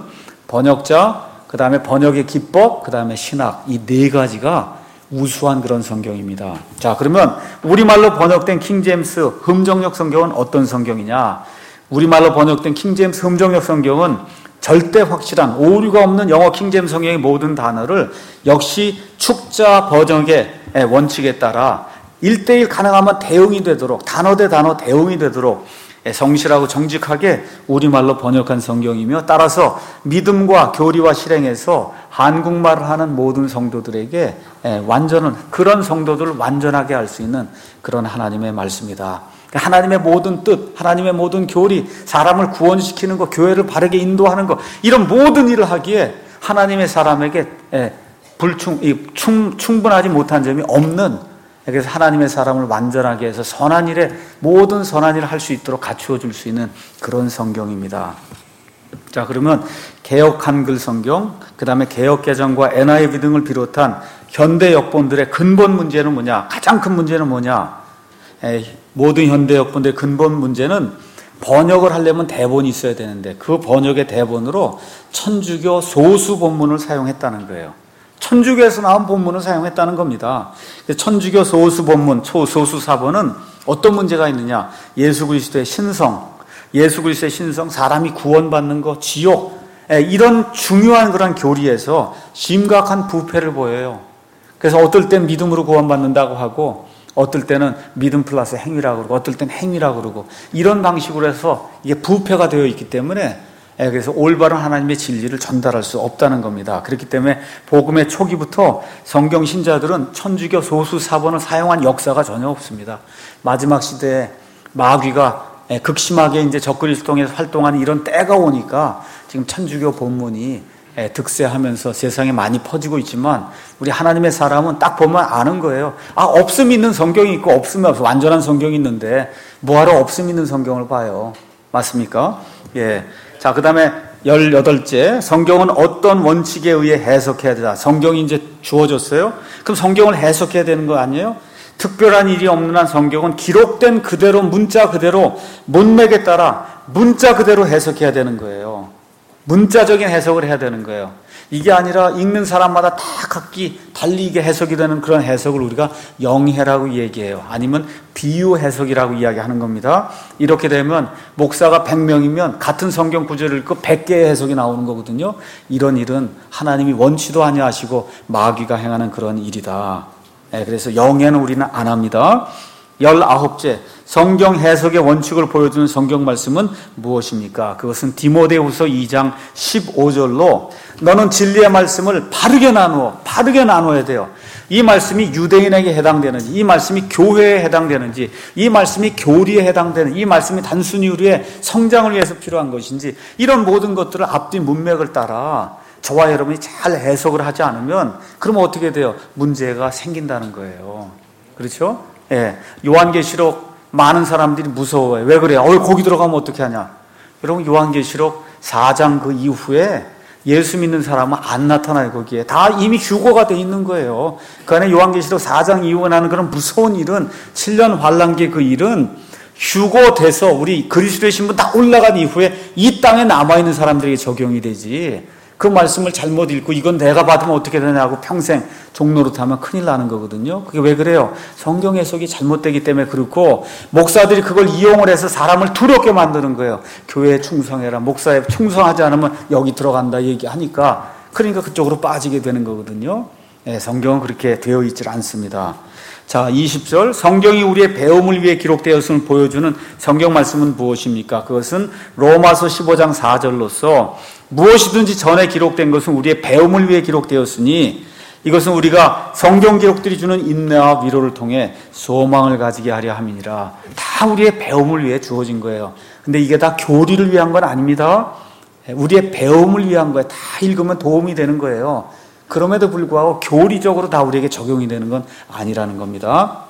번역자, 그 다음에 번역의 기법, 그 다음에 신학. 이 4가지가 우수한 그런 성경입니다. 자, 그러면 우리말로 번역된 킹제임스 흠정역 성경은 어떤 성경이냐? 우리말로 번역된 킹제임스 흠정역 성경은 절대 확실한 오류가 없는 영어 킹제임스 성경의 모든 단어를 역시 축자 번역의 원칙에 따라 1:1 가능하면 대응이 되도록, 단어 대 단어 대응이 되도록 성실하고 정직하게 우리말로 번역한 성경이며 따라서 믿음과 교리와 실행에서 한국말을 하는 모든 성도들에게 완전한 그런 성도들을 완전하게 할 수 있는 그런 하나님의 말씀이다. 하나님의 모든 뜻, 하나님의 모든 교리, 사람을 구원시키는 것, 교회를 바르게 인도하는 것, 이런 모든 일을 하기에 하나님의 사람에게 충분하지 못한 점이 없는, 그래서 하나님의 사람을 완전하게 해서 선한 일에 모든 선한 일을 할 수 있도록 갖추어 줄 수 있는 그런 성경입니다. 자, 그러면 개역 한글 성경, 그 다음에 개역 개정과 NIV 등을 비롯한 현대 역본들의 근본 문제는 뭐냐? 가장 큰 문제는 뭐냐? 모든 현대 역본들의 근본 문제는 번역을 하려면 대본이 있어야 되는데 그 번역의 대본으로 천주교 소수 본문을 사용했다는 거예요. 천주교에서 나온 본문을 사용했다는 겁니다. 천주교 소수 본문, 소수 사본은 어떤 문제가 있느냐? 예수 그리스도의 신성, 사람이 구원받는 것, 지옥, 이런 중요한 그런 교리에서 심각한 부패를 보여요. 그래서 어떨 땐 믿음으로 구원받는다고 하고 어떨 때는 믿음 플러스 행위라고 그러고 어떨 땐 행위라고 그러고 이런 방식으로 해서 이게 부패가 되어 있기 때문에 그래서 올바른 하나님의 진리를 전달할 수 없다는 겁니다. 그렇기 때문에 복음의 초기부터 성경 신자들은 천주교 소수 사본을 사용한 역사가 전혀 없습니다. 마지막 시대에 마귀가 극심하게 이제 적그리스도 통해서 활동하는 이런 때가 오니까 지금 천주교 본문이 득세하면서 세상에 많이 퍼지고 있지만 우리 하나님의 사람은 딱 보면 아는 거예요. 없음 있는 성경이 있고 없으면 없어. 완전한 성경이 있는데 뭐하러 없음 있는 성경을 봐요. 맞습니까? 예. 자, 그 다음에 18째, 성경은 어떤 원칙에 의해 해석해야 되다. 성경이 이제 주어졌어요. 그럼 성경을 해석해야 되는 거 아니에요? 특별한 일이 없는 한 성경은 기록된 그대로, 문자 그대로, 문맥에 따라 문자 그대로 해석해야 되는 거예요. 문자적인 해석을 해야 되는 거예요. 이게 아니라 읽는 사람마다 다 각기 달리게 해석이 되는 그런 해석을 우리가 영해라고 얘기해요. 아니면 비유 해석이라고 이야기하는 겁니다. 이렇게 되면 목사가 100명이면 같은 성경 구절을 읽고 100개의 해석이 나오는 거거든요. 이런 일은 하나님이 원치도 아니하시고 마귀가 행하는 그런 일이다. 그래서 영해는 우리는 안 합니다. 19째, 성경 해석의 원칙을 보여주는 성경 말씀은 무엇입니까? 그것은 디모데후서 2장 15절로 너는 진리의 말씀을 바르게 나누어야 돼요. 이 말씀이 유대인에게 해당되는지, 이 말씀이 교회에 해당되는지, 이 말씀이 교리에 해당되는, 이 말씀이 단순히 우리의 성장을 위해서 필요한 것인지, 이런 모든 것들을 앞뒤 문맥을 따라 저와 여러분이 잘 해석을 하지 않으면 그러면 어떻게 돼요? 문제가 생긴다는 거예요. 그렇죠? 예. 요한계시록 많은 사람들이 무서워요. 왜 그래요? 거기 들어가면 어떻게 하냐? 여러분, 요한계시록 4장 그 이후에 예수 믿는 사람은 안 나타나요. 거기에 다 이미 휴거가 돼 있는 거예요. 그 안에 요한계시록 4장 이후에 나는 그런 무서운 일은 7년 환란기 그 일은 휴거돼서 우리 그리스도의 신분 다 올라간 이후에 이 땅에 남아있는 사람들에게 적용이 되지. 그 말씀을 잘못 읽고 이건 내가 받으면 어떻게 되냐고 평생 종노릇하면 큰일 나는 거거든요. 그게 왜 그래요? 성경 해석이 잘못되기 때문에 그렇고 목사들이 그걸 이용을 해서 사람을 두렵게 만드는 거예요. 교회에 충성해라. 목사에 충성하지 않으면 여기 들어간다 얘기하니까 그러니까 그쪽으로 빠지게 되는 거거든요. 성경은 그렇게 되어 있질 않습니다. 자, 20절, 성경이 우리의 배움을 위해 기록되었음을 보여주는 성경 말씀은 무엇입니까? 그것은 로마서 15장 4절로서 무엇이든지 전에 기록된 것은 우리의 배움을 위해 기록되었으니 이것은 우리가 성경 기록들이 주는 인내와 위로를 통해 소망을 가지게 하려 함이니라. 다 우리의 배움을 위해 주어진 거예요. 근데 이게 다 교리를 위한 건 아닙니다. 우리의 배움을 위한 거예요. 다 읽으면 도움이 되는 거예요. 그럼에도 불구하고 교리적으로 다 우리에게 적용이 되는 건 아니라는 겁니다.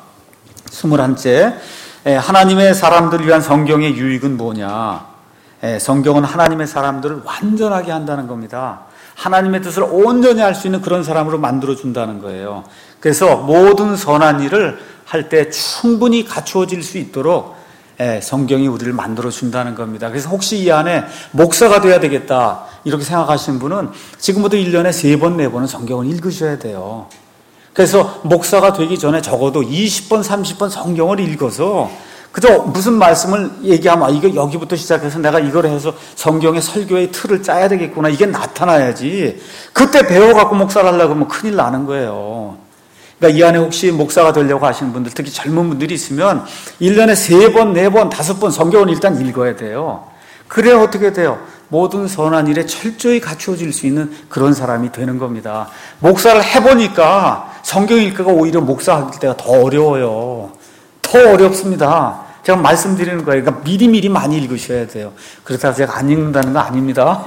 21째, 하나님의 사람들을 위한 성경의 유익은 뭐냐? 성경은 하나님의 사람들을 완전하게 한다는 겁니다. 하나님의 뜻을 온전히 할 수 있는 그런 사람으로 만들어준다는 거예요. 그래서 모든 선한 일을 할 때 충분히 갖추어질 수 있도록 성경이 우리를 만들어준다는 겁니다. 그래서 혹시 이 안에 목사가 돼야 되겠다 이렇게 생각하시는 분은 지금부터 1년에 3번, 4번은 성경을 읽으셔야 돼요. 그래서 목사가 되기 전에 적어도 20번, 30번 성경을 읽어서 그저 무슨 말씀을 얘기하면 이거 여기부터 시작해서 내가 이걸 해서 성경의 설교의 틀을 짜야 되겠구나 이게 나타나야지. 그때 배워갖고 목사를 하려고 하면 큰일 나는 거예요. 그러니까 이 안에 혹시 목사가 되려고 하시는 분들, 특히 젊은 분들이 있으면 1년에 3번, 4번, 5번 성경을 일단 읽어야 돼요. 그래야 어떻게 돼요? 모든 선한 일에 철저히 갖추어질 수 있는 그런 사람이 되는 겁니다. 목사를 해보니까 성경 읽기가 오히려 목사할 때가 더 어려워요. 더 어렵습니다. 제가 말씀드리는 거예요. 그러니까 미리미리 많이 읽으셔야 돼요. 그렇다고 제가 안 읽는다는 거 아닙니다.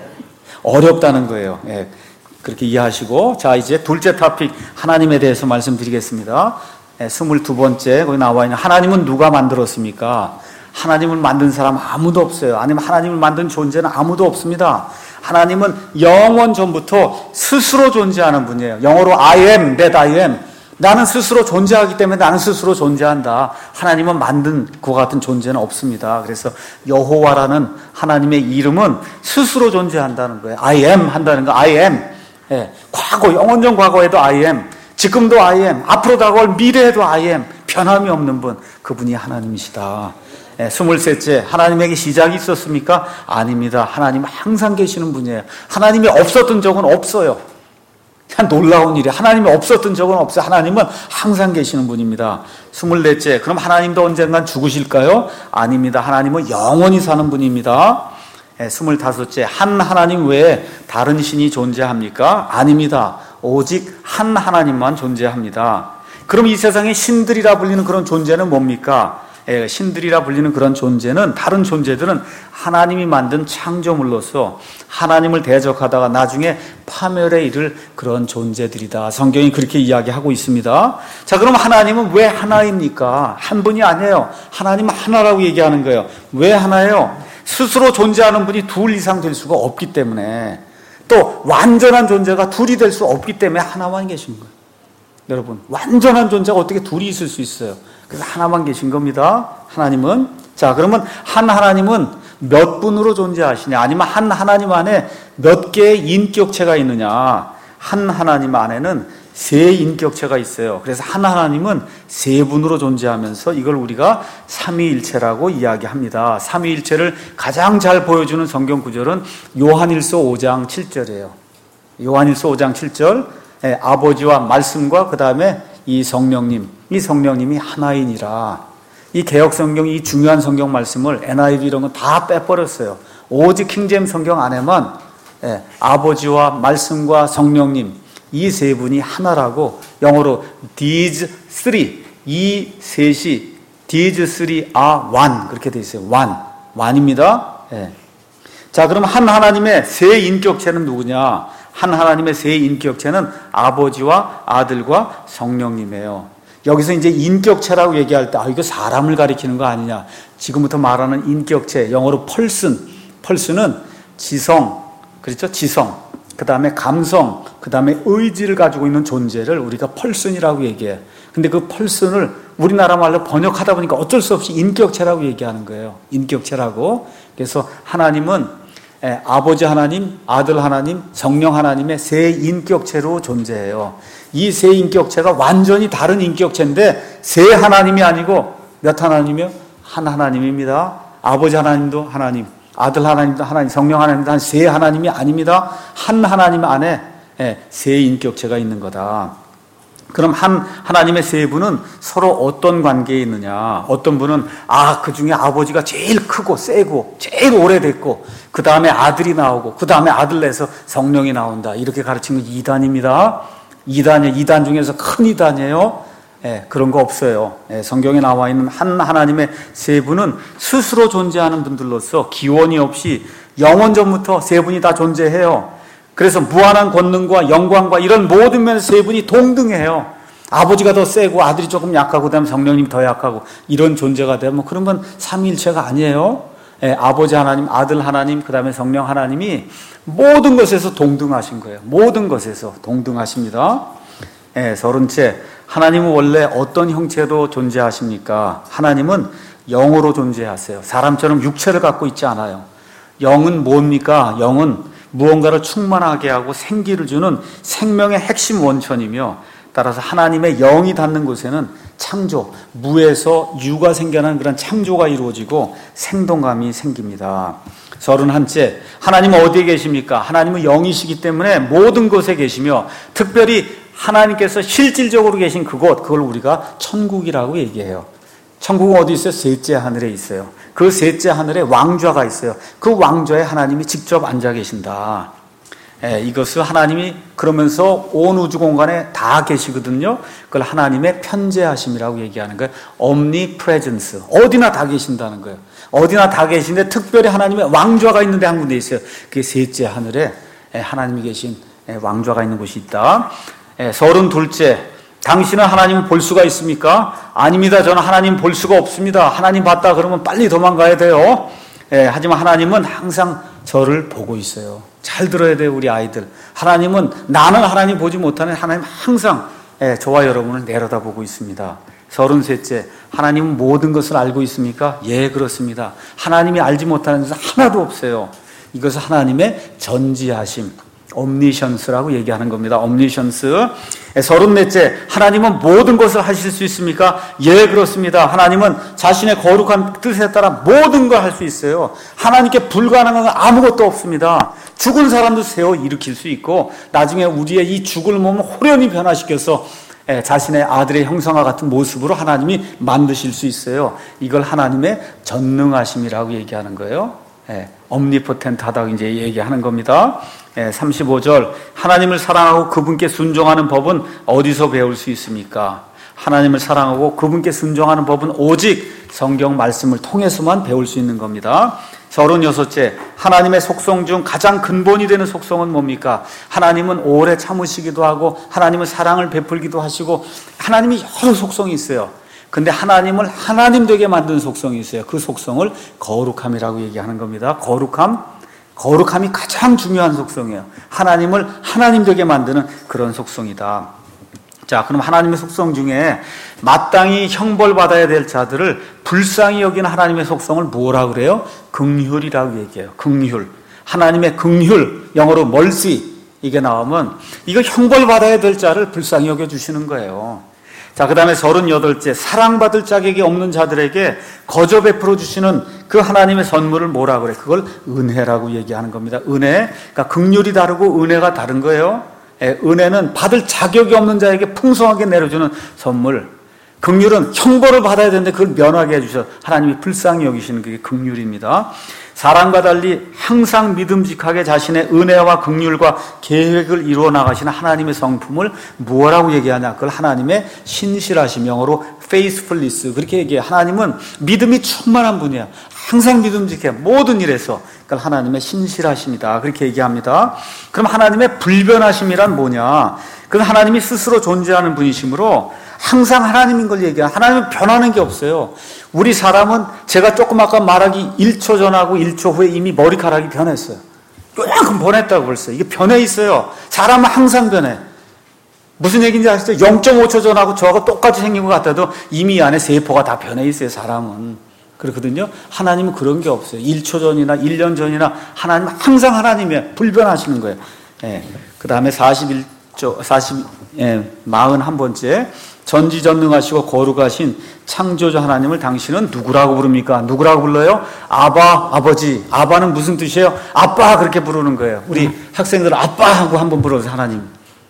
어렵다는 거예요. 예, 그렇게 이해하시고. 자, 이제 둘째 토픽 하나님에 대해서 말씀드리겠습니다. 22번째 거기 나와 있는 하나님은 누가 만들었습니까? 하나님을 만든 사람 아무도 없어요. 아니면 하나님을 만든 존재는 아무도 없습니다. 하나님은 영원 전부터 스스로 존재하는 분이에요. 영어로 I am that I am. 나는 스스로 존재하기 때문에 나는 스스로 존재한다. 하나님은 만든 그와 같은 존재는 없습니다. 그래서 여호와라는 하나님의 이름은 스스로 존재한다는 거예요. I am 한다는 거. I am. 과거, 영원전 과거에도 I am. 지금도 I am. 앞으로 다가올 미래에도 I am. 변함이 없는 분. 그분이 하나님이시다. 23째, 하나님에게 시작이 있었습니까? 아닙니다. 하나님은 항상 계시는 분이에요. 하나님이 없었던 적은 없어요. 참 놀라운 일이에요. 하나님이 없었던 적은 없어요. 하나님은 항상 계시는 분입니다. 24째, 그럼 하나님도 언젠간 죽으실까요? 아닙니다. 하나님은 영원히 사는 분입니다. 25째, 한 하나님 외에 다른 신이 존재합니까? 아닙니다. 오직 한 하나님만 존재합니다. 그럼 이 세상에 신들이라 불리는 그런 존재는 뭡니까? 신들이라 불리는 그런 존재는, 다른 존재들은 하나님이 만든 창조물로서 하나님을 대적하다가 나중에 파멸에 이를 그런 존재들이다. 성경이 그렇게 이야기하고 있습니다. 자, 그럼 하나님은 왜 하나입니까? 한 분이 아니에요. 하나님은 하나라고 얘기하는 거예요. 왜 하나예요? 스스로 존재하는 분이 둘 이상 될 수가 없기 때문에, 또 완전한 존재가 둘이 될 수 없기 때문에 하나만 계신 거예요. 여러분, 완전한 존재가 어떻게 둘이 있을 수 있어요? 그래서 하나만 계신 겁니다. 하나님은. 자, 그러면 한 하나님은 몇 분으로 존재하시냐? 아니면 한 하나님 안에 몇 개의 인격체가 있느냐? 한 하나님 안에는 세 인격체가 있어요. 그래서 한 하나님은 세 분으로 존재하면서 이걸 우리가 삼위일체라고 이야기합니다. 삼위일체를 가장 잘 보여주는 성경 구절은 요한일서 5장 7절이에요. 요한일서 5장 7절. 아버지와 말씀과 그 다음에 이 성령님, 이 성령님이 하나이니라. 이 개혁 성경, 이 중요한 성경 말씀을 NIV 이런 건 다 빼버렸어요. 오직 킹제임스 성경 안에만 아버지와 말씀과 성령님, 이 세 분이 하나라고, 영어로 these three, 이 셋이 these three are one, 그렇게 돼 있어요. one입니다. 자, 그럼 한 하나님의 세 인격체는 누구냐? 한 하나님의 세 인격체는 아버지와 아들과 성령님이에요. 여기서 이제 인격체라고 얘기할 때, 이거 사람을 가리키는 거 아니냐? 지금부터 말하는 인격체, 영어로 펄슨은 지성, 그렇죠? 지성, 그 다음에 감성, 그 다음에 의지를 가지고 있는 존재를 우리가 펄슨이라고 얘기해요. 근데 그 펄슨을 우리나라 말로 번역하다 보니까 어쩔 수 없이 인격체라고 얘기하는 거예요. 인격체라고. 그래서 하나님은 아버지 하나님, 아들 하나님, 성령 하나님의 세 인격체로 존재해요. 이 세 인격체가 완전히 다른 인격체인데 세 하나님이 아니고 몇 하나님이요? 한 하나님입니다. 아버지 하나님도 하나님, 아들 하나님도 하나님, 성령 하나님도 세 하나님이 아닙니다. 한 하나님 안에 세 인격체가 있는 거다. 그럼 한 하나님의 세 분은 서로 어떤 관계에 있느냐? 어떤 분은 그 중에 아버지가 제일 크고 세고 제일 오래됐고 그 다음에 아들이 나오고 그 다음에 아들 내서 성령이 나온다, 이렇게 가르치는 건 이단입니다. 이단 중에서 큰 이단이에요. 그런 거 없어요. 성경에 나와 있는 한 하나님의 세 분은 스스로 존재하는 분들로서 기원이 없이 영원 전부터 세 분이 다 존재해요. 그래서 무한한 권능과 영광과 이런 모든 면에서 세 분이 동등해요. 아버지가 더 세고 아들이 조금 약하고 그다음에 성령님이 더 약하고 이런 존재가 되면 그런 건 삼위일체가 아니에요. 아버지 하나님, 아들 하나님, 그 다음에 성령 하나님이 모든 것에서 동등하신 거예요. 모든 것에서 동등하십니다. 30째, 하나님은 원래 어떤 형체로 존재하십니까? 하나님은 영으로 존재하세요. 사람처럼 육체를 갖고 있지 않아요. 영은 뭡니까? 영은 무언가를 충만하게 하고 생기를 주는 생명의 핵심 원천이며, 따라서 하나님의 영이 닿는 곳에는 창조, 무에서 유가 생겨난 그런 창조가 이루어지고 생동감이 생깁니다. 31째, 하나님은 어디에 계십니까? 하나님은 영이시기 때문에 모든 곳에 계시며, 특별히 하나님께서 실질적으로 계신 그걸 우리가 천국이라고 얘기해요. 천국은 어디 있어요? 셋째 하늘에 있어요. 그 셋째 하늘에 왕좌가 있어요. 그 왕좌에 하나님이 직접 앉아 계신다. 이것을 하나님이 그러면서 온 우주 공간에 다 계시거든요. 그걸 하나님의 편재하심이라고 얘기하는 거예요. omnipresence. 어디나 다 계신다는 거예요. 어디나 다 계신데 특별히 하나님의 왕좌가 있는데 한 군데 있어요. 그게 셋째 하늘에 하나님이 계신 왕좌가 있는 곳이 있다. 32째, 당신은 하나님을 볼 수가 있습니까? 아닙니다. 저는 하나님 볼 수가 없습니다. 하나님 봤다 그러면 빨리 도망가야 돼요. 하지만 하나님은 항상 저를 보고 있어요. 잘 들어야 돼요, 우리 아이들. 하나님은, 나는 하나님 보지 못하는 하나님 항상 저와 여러분을 내려다보고 있습니다. 33째, 하나님은 모든 것을 알고 있습니까? 예, 그렇습니다. 하나님이 알지 못하는 것은 하나도 없어요. 이것은 하나님의 전지하심, omniscience라고 얘기하는 겁니다. omniscience. 34째, 하나님은 모든 것을 하실 수 있습니까? 예, 그렇습니다. 하나님은 자신의 거룩한 뜻에 따라 모든 걸 할 수 있어요. 하나님께 불가능한 건 아무것도 없습니다. 죽은 사람도 세워 일으킬 수 있고, 나중에 우리의 이 죽을 몸을 호련히 변화시켜서 자신의 아들의 형상과 같은 모습으로 하나님이 만드실 수 있어요. 이걸 하나님의 전능하심이라고 얘기하는 거예요. omnipotent하다고 이제 얘기하는 겁니다. 35절, 하나님을 사랑하고 그분께 순종하는 법은 어디서 배울 수 있습니까? 하나님을 사랑하고 그분께 순종하는 법은 오직 성경 말씀을 통해서만 배울 수 있는 겁니다. 36째, 하나님의 속성 중 가장 근본이 되는 속성은 뭡니까? 하나님은 오래 참으시기도 하고 하나님은 사랑을 베풀기도 하시고 하나님이 여러 속성이 있어요. 근데 하나님을 하나님 되게 만드는 속성이 있어요. 그 속성을 거룩함이라고 얘기하는 겁니다. 거룩함이 가장 중요한 속성이에요. 하나님을 하나님 되게 만드는 그런 속성이다. 자, 그럼 하나님의 속성 중에 마땅히 형벌받아야 될 자들을 불쌍히 여기는 하나님의 속성을 뭐라고 그래요? 긍휼이라고 얘기해요. 긍휼. 하나님의 긍휼, 영어로 mercy 이게 나오면 이거 형벌받아야 될 자를 불쌍히 여겨주시는 거예요. 자, 그 다음에 38째, 사랑받을 자격이 없는 자들에게 거저 베풀어 주시는 그 하나님의 선물을 뭐라고 그래? 그걸 은혜라고 얘기하는 겁니다. 은혜, 그러니까 긍휼이 다르고 은혜가 다른 거예요. 은혜는 받을 자격이 없는 자에게 풍성하게 내려주는 선물. 긍휼은 형벌을 받아야 되는데 그걸 면하게 해주셔서 하나님이 불쌍히 여기시는 그게 긍휼입니다. 사랑과 달리 항상 믿음직하게 자신의 은혜와 긍휼과 계획을 이루어 나가시는 하나님의 성품을 뭐라고 얘기하냐? 그걸 하나님의 신실하심, 영어로 faithfulness 그렇게 얘기해요. 하나님은 믿음이 충만한 분이야. 항상 믿음직해. 모든 일에서. 그걸 하나님의 신실하심이다. 그렇게 얘기합니다. 그럼 하나님의 불변하심이란 뭐냐? 그건 하나님이 스스로 존재하는 분이시므로 항상 하나님인 걸 얘기해요. 하나님은 변하는 게 없어요. 우리 사람은 제가 조금 아까 말하기 1초 전하고 1초 후에 이미 머리카락이 변했어요. 요만큼 변했다고 벌써. 이게 변해 있어요. 사람은 항상 변해. 무슨 얘기인지 아시죠? 0.5초 전하고 저하고 똑같이 생긴 것 같아도 이미 이 안에 세포가 다 변해 있어요. 사람은. 그렇거든요. 하나님은 그런 게 없어요. 1초 전이나 1년 전이나 하나님은 항상 하나님이에요. 불변하시는 거예요. 그 다음에 41번째 전지전능하시고 거룩하신 창조주 하나님을 당신은 누구라고 부릅니까? 누구라고 불러요? 아바, 아버지. 아바는 무슨 뜻이에요? 아빠 그렇게 부르는 거예요. 우리 학생들 아빠 하고 한번 불러주세요. 하나님.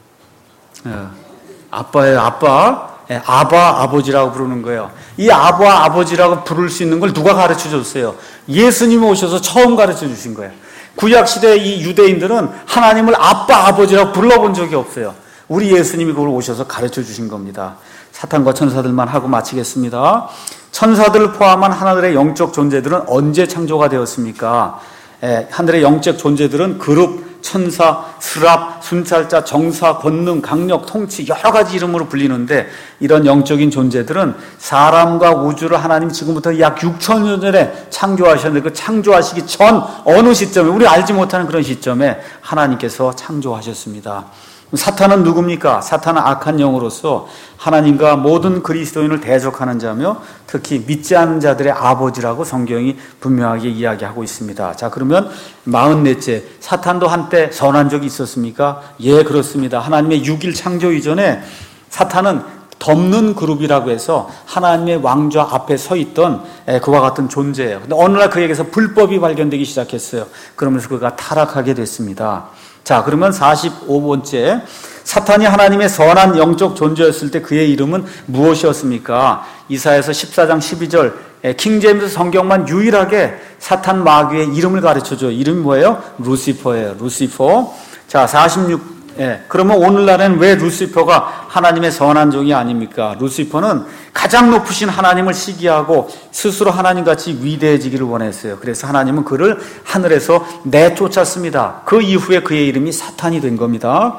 아빠예요. 아빠. 아바, 아버지라고 부르는 거예요. 이 아바, 아버지라고 부를 수 있는 걸 누가 가르쳐 줬어요? 예수님이 오셔서 처음 가르쳐 주신 거예요. 구약시대 이 유대인들은 하나님을 아빠, 아버지라고 불러본 적이 없어요. 우리 예수님이 그걸 오셔서 가르쳐 주신 겁니다. 사탄과 천사들만 하고 마치겠습니다. 천사들을 포함한 하늘의 영적 존재들은 언제 창조가 되었습니까? 하늘의 영적 존재들은 그룹, 천사, 스랍, 순찰자, 정사, 권능, 강력, 통치 여러 가지 이름으로 불리는데 이런 영적인 존재들은 사람과 우주를 하나님 지금부터 약 6천년 전에 창조하셨는데 그 창조하시기 전 어느 시점에 우리 알지 못하는 그런 시점에 하나님께서 창조하셨습니다. 사탄은 누굽니까? 사탄은 악한 영으로서 하나님과 모든 그리스도인을 대적하는 자며 특히 믿지 않는 자들의 아버지라고 성경이 분명하게 이야기하고 있습니다. 자, 그러면 44째, 사탄도 한때 선한 적이 있었습니까? 예, 그렇습니다. 하나님의 6일 창조 이전에 사탄은 덮는 그룹이라고 해서 하나님의 왕좌 앞에 서 있던 그와 같은 존재예요. 근데 어느 날 그에게서 불법이 발견되기 시작했어요. 그러면서 그가 타락하게 됐습니다. 자, 그러면 45번째, 사탄이 하나님의 선한 영적 존재였을 때 그의 이름은 무엇이었습니까? 이사야서 14장 12절 킹제임스 성경만 유일하게 사탄 마귀의 이름을 가르쳐줘요. 이름이 뭐예요? 루시퍼예요. 루시퍼. 자, 46 그러면 오늘날에는 왜 루시퍼가 하나님의 선한 종이 아닙니까? 루시퍼는 가장 높으신 하나님을 시기하고 스스로 하나님같이 위대해지기를 원했어요. 그래서 하나님은 그를 하늘에서 내쫓았습니다. 그 이후에 그의 이름이 사탄이 된 겁니다.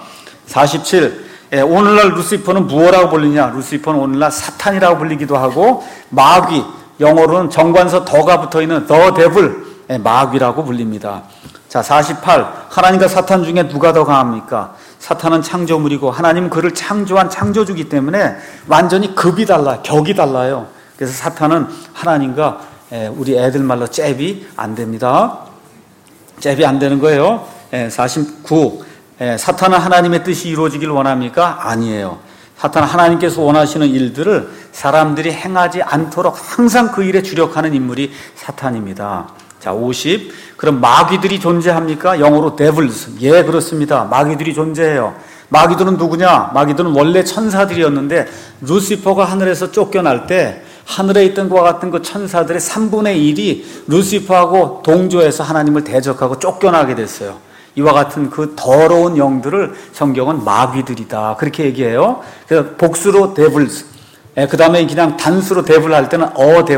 47 오늘날 루시퍼는 무엇이라고 불리냐? 루시퍼는 오늘날 사탄이라고 불리기도 하고 마귀, 영어로는 정관서 더가 붙어있는 the devil, 마귀라고 불립니다. 자, 48 하나님과 사탄 중에 누가 더 강합니까? 사탄은 창조물이고 하나님은 그를 창조한 창조주기 때문에 완전히 급이 달라요. 격이 달라요. 그래서 사탄은 하나님과 우리 애들 말로 잽이 안 됩니다. 잽이 안 되는 거예요. 49 사탄은 하나님의 뜻이 이루어지길 원합니까? 아니에요. 사탄은 하나님께서 원하시는 일들을 사람들이 행하지 않도록 항상 그 일에 주력하는 인물이 사탄입니다. 자, 50 그럼 마귀들이 존재합니까? 영어로 devils. 예, 그렇습니다. 마귀들이 존재해요. 마귀들은 누구냐? 마귀들은 원래 천사들이었는데 루시퍼가 하늘에서 쫓겨날 때 하늘에 있던 것과 같은 그 천사들의 3분의 1이 루시퍼하고 동조해서 하나님을 대적하고 쫓겨나게 됐어요. 이와 같은 그 더러운 영들을 성경은 마귀들이다 그렇게 얘기해요. 그래서 복수로 데블스, 그 다음에 그냥 단수로 데블 할 때는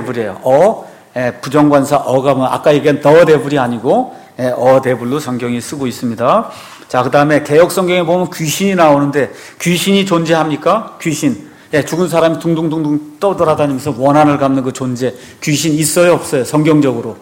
데블이에요. 부정관사 어가 뭐 아까 얘기한 더 데블이 아니고 데블로 성경이 쓰고 있습니다. 자, 그 다음에 개역 성경에 보면 귀신이 나오는데 귀신이 존재합니까? 귀신. 죽은 사람이 둥둥둥둥 떠돌아다니면서 원한을 갚는 그 존재. 귀신 있어요, 없어요? 성경적으로.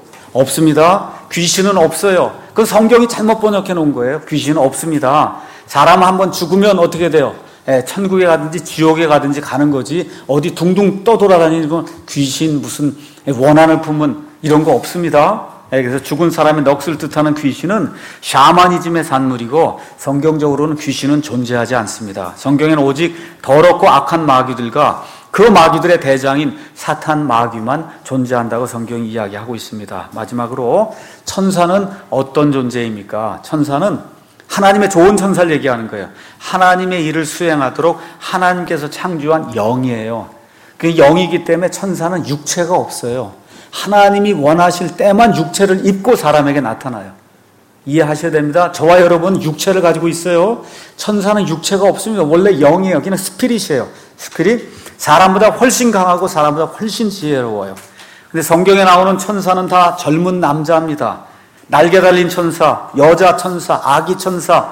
없습니다. 귀신은 없어요. 그건 성경이 잘못 번역해 놓은 거예요. 귀신은 없습니다. 사람 한번 죽으면 어떻게 돼요? 천국에 가든지 지옥에 가든지 가는 거지. 어디 둥둥 떠돌아다니는 건 귀신 무슨 원한을 품은 이런 거 없습니다. 그래서 죽은 사람의 넋을 뜻하는 귀신은 샤머니즘의 산물이고 성경적으로는 귀신은 존재하지 않습니다. 성경에는 오직 더럽고 악한 마귀들과 그 마귀들의 대장인 사탄 마귀만 존재한다고 성경이 이야기하고 있습니다. 마지막으로 천사는 어떤 존재입니까? 천사는 하나님의 좋은 천사를 얘기하는 거예요. 하나님의 일을 수행하도록 하나님께서 창조한 영이에요. 그 영이기 때문에 천사는 육체가 없어요. 하나님이 원하실 때만 육체를 입고 사람에게 나타나요. 이해하셔야 됩니다. 저와 여러분 육체를 가지고 있어요. 천사는 육체가 없습니다. 원래 영이에요. 그냥 스피릿이에요. 스피릿. 사람보다 훨씬 강하고 사람보다 훨씬 지혜로워요. 근데 성경에 나오는 천사는 다 젊은 남자입니다. 날개 달린 천사, 여자 천사, 아기 천사,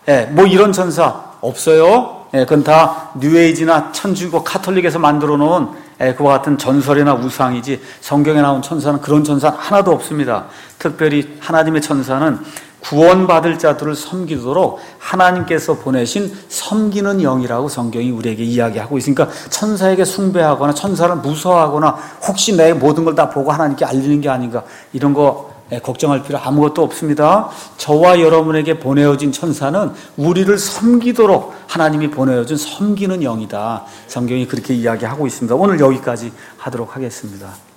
뭐 이런 천사 없어요. 그건 다 뉴에이지나 천주교 카톨릭에서 만들어 놓은 그와 같은 전설이나 우상이지 성경에 나온 천사는 그런 천사는 하나도 없습니다. 특별히 하나님의 천사는 구원받을 자들을 섬기도록 하나님께서 보내신 섬기는 영이라고 성경이 우리에게 이야기하고 있으니까 천사에게 숭배하거나 천사를 무서워하거나 혹시 내 모든 걸 다 보고 하나님께 알리는 게 아닌가 이런 거 걱정할 필요 아무것도 없습니다. 저와 여러분에게 보내어진 천사는 우리를 섬기도록 하나님이 보내어준 섬기는 영이다. 성경이 그렇게 이야기하고 있습니다. 오늘 여기까지 하도록 하겠습니다.